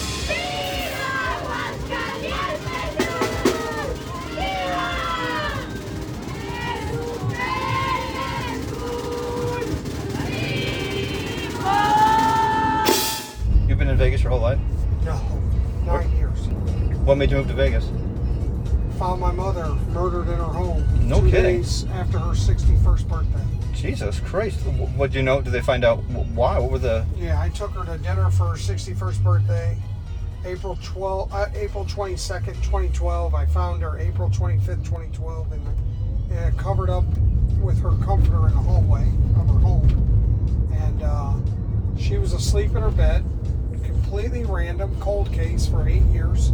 S5: You've been in Vegas your whole life?
S7: No, 9 years.
S5: What made you move to Vegas?
S7: Found my mother murdered in her home.
S5: No
S7: 2
S5: kidding.
S7: days after her 61st birthday.
S6: Jesus Christ. What do you know? Did they find out why? What were the...
S7: Yeah, I took her to dinner for her 61st birthday, April 22nd, 2012. I found her April 25th, 2012, and covered up with her comforter in the hallway of her home. And she was asleep in her bed, completely random, cold case for 8 years.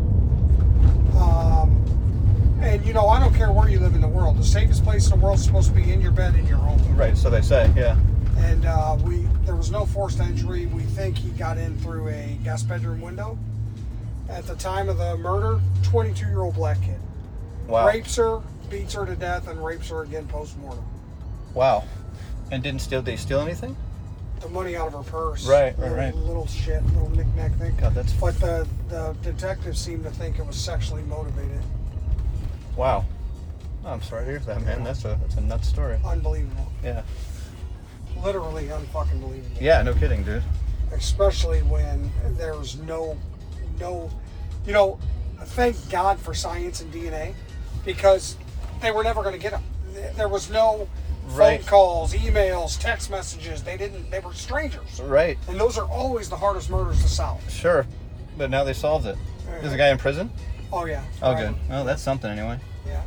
S7: And, you know, I don't care where you live in the world. The safest place in the world is supposed to be in your bed in your home.
S6: Right, so they say, yeah.
S7: And there was no forced entry. We think he got in through a guest bedroom window. At the time of the murder, 22-year-old black kid.
S6: Wow.
S7: Rapes her, beats her to death, and rapes her again post-mortem.
S6: Wow. And did they steal anything?
S7: The money out of her purse.
S6: Right.
S7: Little shit, little knick-knack thing.
S6: God, that's...
S7: But the detectives seemed to think it was sexually motivated.
S6: Wow. Oh, I'm sorry to hear that, man. That's a nuts story.
S7: Unbelievable.
S6: Yeah.
S7: Literally unfucking believable.
S6: Yeah, no kidding, dude.
S7: Especially when there's no, you know, thank God for science and DNA, because they were never going to get them. There was no phone calls, emails, text messages. They were strangers.
S6: Right.
S7: And those are always the hardest murders to solve.
S6: Sure. But now they solved it. Is the guy in prison?
S7: Oh, yeah.
S6: Oh,
S7: Right.
S6: good. Well, that's something anyway.
S7: Yeah.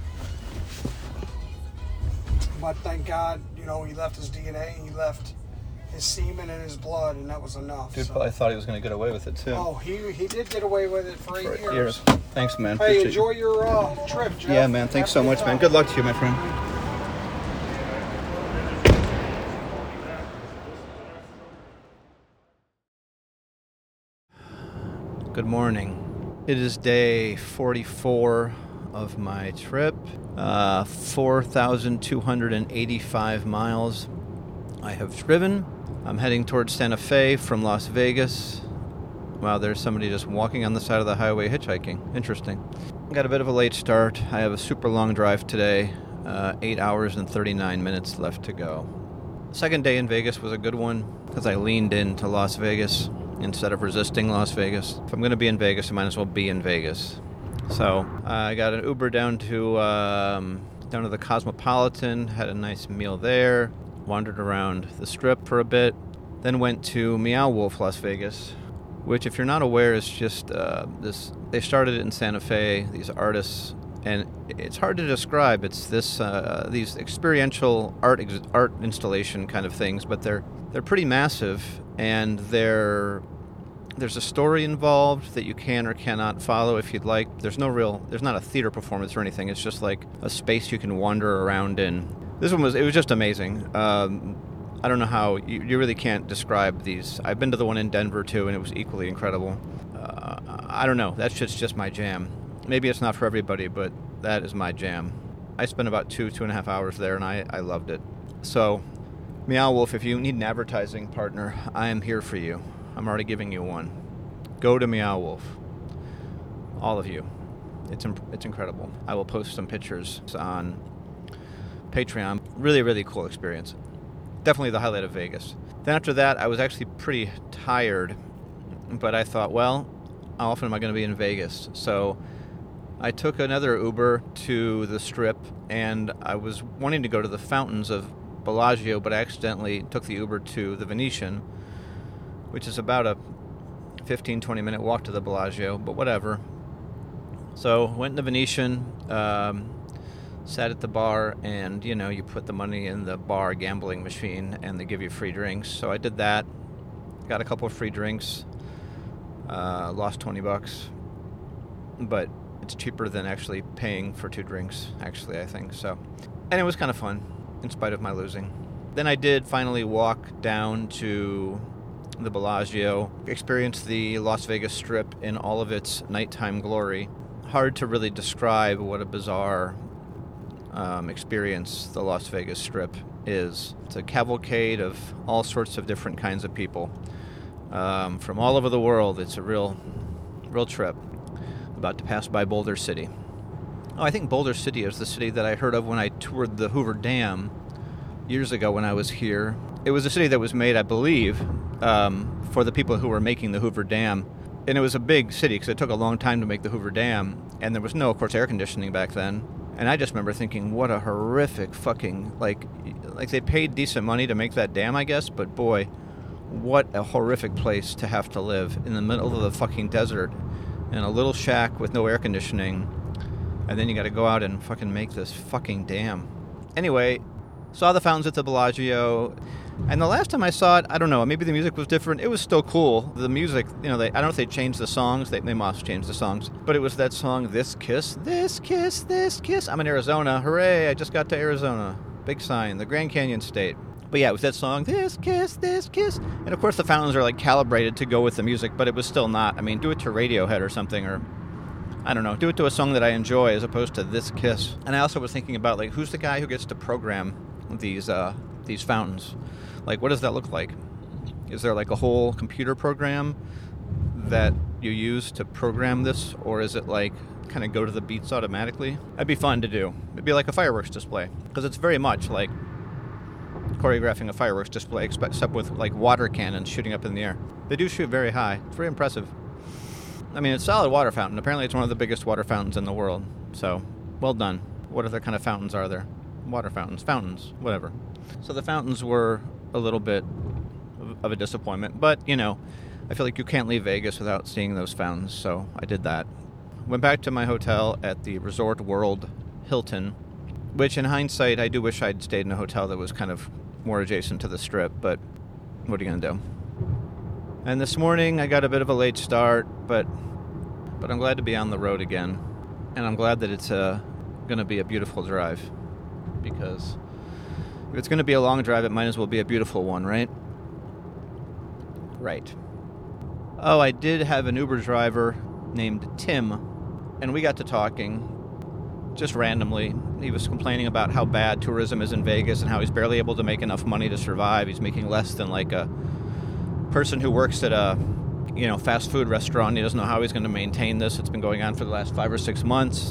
S7: But thank God, you know, he left his DNA, he left his semen and his blood, and that was enough.
S6: Dude
S7: so.
S6: probably thought he was going to get away with it, too.
S7: Oh, he did get away with it for 8 years.
S6: Thanks, man.
S7: Hey,
S6: Appreciate
S7: enjoy
S6: you.
S7: your trip, Jeff.
S6: Yeah, man. Thanks
S7: Have
S6: so
S7: a
S6: much, man.
S7: time.
S6: Good luck to you, my friend. Good morning. It is day 44 of my trip. 4,285 miles I have driven. I'm heading towards Santa Fe from Las Vegas. Wow, there's somebody just walking on the side of the highway hitchhiking. Interesting. Got a bit of a late start. I have a super long drive today. 8 hours and 39 minutes left to go. Second day in Vegas was a good one because I leaned into Las Vegas instead of resisting Las Vegas. If I'm going to be in Vegas, I might as well be in Vegas. So I got an Uber down to the Cosmopolitan, had a nice meal there, wandered around the Strip for a bit, then went to Meow Wolf Las Vegas, which, if you're not aware, is just this. They started it in Santa Fe, these artists, and it's hard to describe. It's this these experiential art installation kind of things, but they're pretty massive, and there's a story involved that you can or cannot follow if you'd like. There's not a theater performance or anything. It's just like a space you can wander around in. This one was just amazing. I don't know how, you really can't describe these. I've been to the one in Denver too, and it was equally incredible. I don't know, that shit's just my jam. Maybe it's not for everybody, but that is my jam. I spent about 2.5 hours there, and I loved it. So, Meow Wolf, if you need an advertising partner, I am here for you. I'm already giving you one. Go to Meow Wolf. All of you. It's incredible. I will post some pictures on Patreon. Really, really cool experience. Definitely the highlight of Vegas. Then after that, I was actually pretty tired, but I thought, well, how often am I going to be in Vegas? So I took another Uber to the Strip, and I was wanting to go to the fountains of Bellagio, but I accidentally took the Uber to the Venetian, which is about a 15-20 minute walk to the Bellagio, but whatever. So went in the Venetian, sat at the bar, and you put the money in the bar gambling machine and they give you free drinks. So I did that, got a couple of free drinks, lost $20, but it's cheaper than actually paying for 2 drinks, actually, I think. So, and it was kind of fun in spite of my losing. Then I did finally walk down to the Bellagio, experience the Las Vegas Strip in all of its nighttime glory. Hard to really describe what a bizarre experience the Las Vegas Strip is. It's a cavalcade of all sorts of different kinds of people from all over the world. It's a real trip. About to pass by Boulder City. Oh, I think Boulder City is the city that I heard of when I toured the Hoover Dam years ago when I was here. It was a city that was made, I believe, for the people who were making the Hoover Dam. And it was a big city because it took a long time to make the Hoover Dam. And there was no, of course, air conditioning back then. And I just remember thinking, what a horrific fucking,
S2: Like, they paid decent money to make that dam, I guess, but boy, what a horrific place to have to live in the middle of the fucking desert in a little shack with no air conditioning, and then you got to go out and fucking make this fucking dam. Anyway, saw the fountains at the Bellagio, and the last time I saw it, I don't know, maybe the music was different. It was still cool. The music, I don't know if they changed the songs. They must change the songs. But it was that song, This Kiss, This Kiss, This Kiss. I'm in Arizona. Hooray, I just got to Arizona. Big sign, the Grand Canyon State. But yeah, it was that song, This Kiss, This Kiss. And of course the fountains are like calibrated to go with the music, but it was still not. I mean, do it to Radiohead or something, or I don't know, do it to a song that I enjoy as opposed to This Kiss. And I also was thinking about, like, who's the guy who gets to program these fountains? Like, what does that look like? Is there like a whole computer program that you use to program this, or is it like kind of go to the beats automatically? That'd be fun to do. It'd be like a fireworks display, because it's very much like choreographing a fireworks display, except with like water cannons shooting up in the air. They do shoot very high. It's very impressive. I mean, it's a solid water fountain. Apparently it's one of the biggest water fountains in the world. So, well done. What other kind of fountains are there? Water fountains, whatever. So the fountains were a little bit of a disappointment, but I feel like you can't leave Vegas without seeing those fountains, so I did that. Went back to my hotel at the Resort World Hilton, which in hindsight I do wish I'd stayed in a hotel that was kind of more adjacent to the Strip, but what are you gonna do? And this morning I got a bit of a late start, but I'm glad to be on the road again, and I'm glad that it's gonna be a beautiful drive, because if it's going to be a long drive, it might as well be a beautiful one, right? Right. Oh, I did have an Uber driver named Tim, and we got to talking just randomly. He was complaining about how bad tourism is in Vegas and how he's barely able to make enough money to survive. He's making less than like a person who works at a fast food restaurant. He doesn't know how he's going to maintain this. It's been going on for the last 5 or 6 months.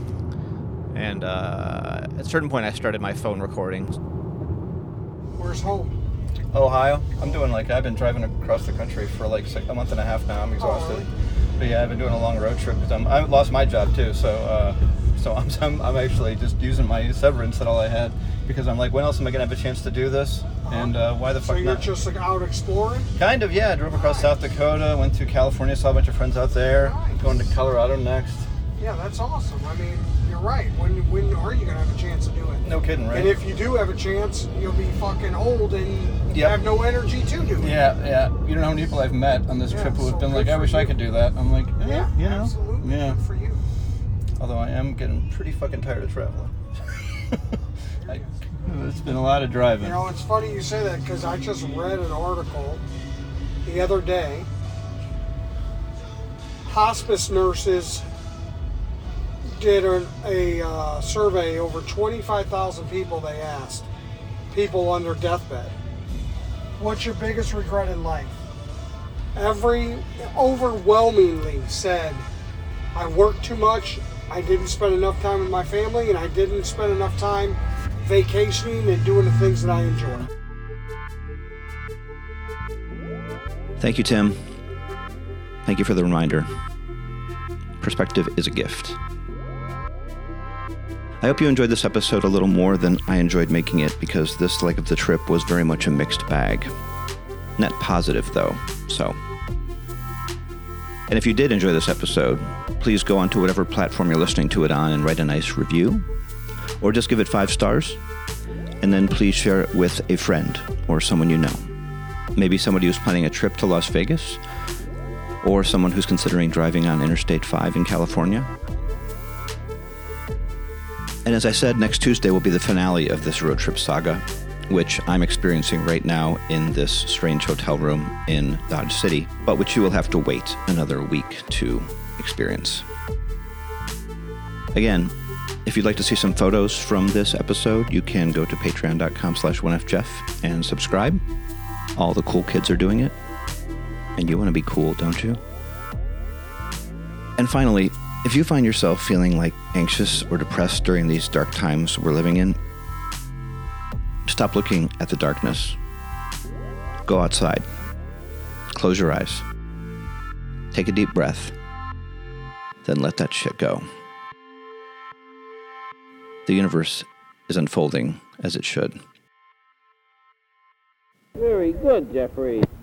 S2: And at a certain point, I started my phone recording.
S7: Where's home?
S5: Ohio. I've been driving across the country for like a month and a half now. I'm exhausted.
S7: Really?
S5: But yeah, I've been doing a long road trip. I lost my job too, so I'm actually just using my severance that all I had, because I'm like, when else am I gonna have a chance to do this? And why the fuck
S7: So you're
S5: not?
S7: just like out exploring?
S5: Kind of, yeah. I drove across South Dakota, went through California, saw a bunch of friends out there.
S7: Nice.
S5: Going to Colorado next.
S7: Yeah, that's awesome. I mean, you're right. When are you gonna have a chance to do it?
S5: No kidding, right?
S7: And if you do have a chance, you'll be fucking old and
S5: Yep.
S7: have no energy to do it.
S5: Yeah. You don't know how many people I've met on this
S7: Yeah,
S5: trip who have
S7: so
S5: been like,
S7: good
S5: I
S7: for
S5: wish I
S7: you.
S5: could do that. I'm like,
S7: Yeah, absolutely.
S5: Yeah.
S7: Good for you.
S5: Although I am getting pretty fucking tired of traveling. It's been a lot of driving.
S7: You know, it's funny you say that, because I just read an article the other day. Hospice nurses did a survey. Over 25,000 people they asked, people on their deathbed, what's your biggest regret in life? Overwhelmingly said, I worked too much, I didn't spend enough time with my family, and I didn't spend enough time vacationing and doing the things that I enjoy.
S2: Thank you, Tim. Thank you for the reminder. Perspective is a gift. I hope you enjoyed this episode a little more than I enjoyed making it, because this leg of the trip was very much a mixed bag. Net positive, though, so. And if you did enjoy this episode, please go onto whatever platform you're listening to it on and write a nice review, or just give it 5 stars, and then please share it with a friend or someone you know. Maybe somebody who's planning a trip to Las Vegas, or someone who's considering driving on Interstate 5 in California. And as I said, next Tuesday will be the finale of this road trip saga, which I'm experiencing right now in this strange hotel room in Dodge City, but which you will have to wait another week to experience. Again, if you'd like to see some photos from this episode, you can go to patreon.com/1FJeff and subscribe. All the cool kids are doing it, and you want to be cool, don't you? And finally, if you find yourself feeling like anxious or depressed during these dark times we're living in, stop looking at the darkness. Go outside. Close your eyes. Take a deep breath. Then let that shit go. The universe is unfolding as it should.
S8: Very good, Jeffrey.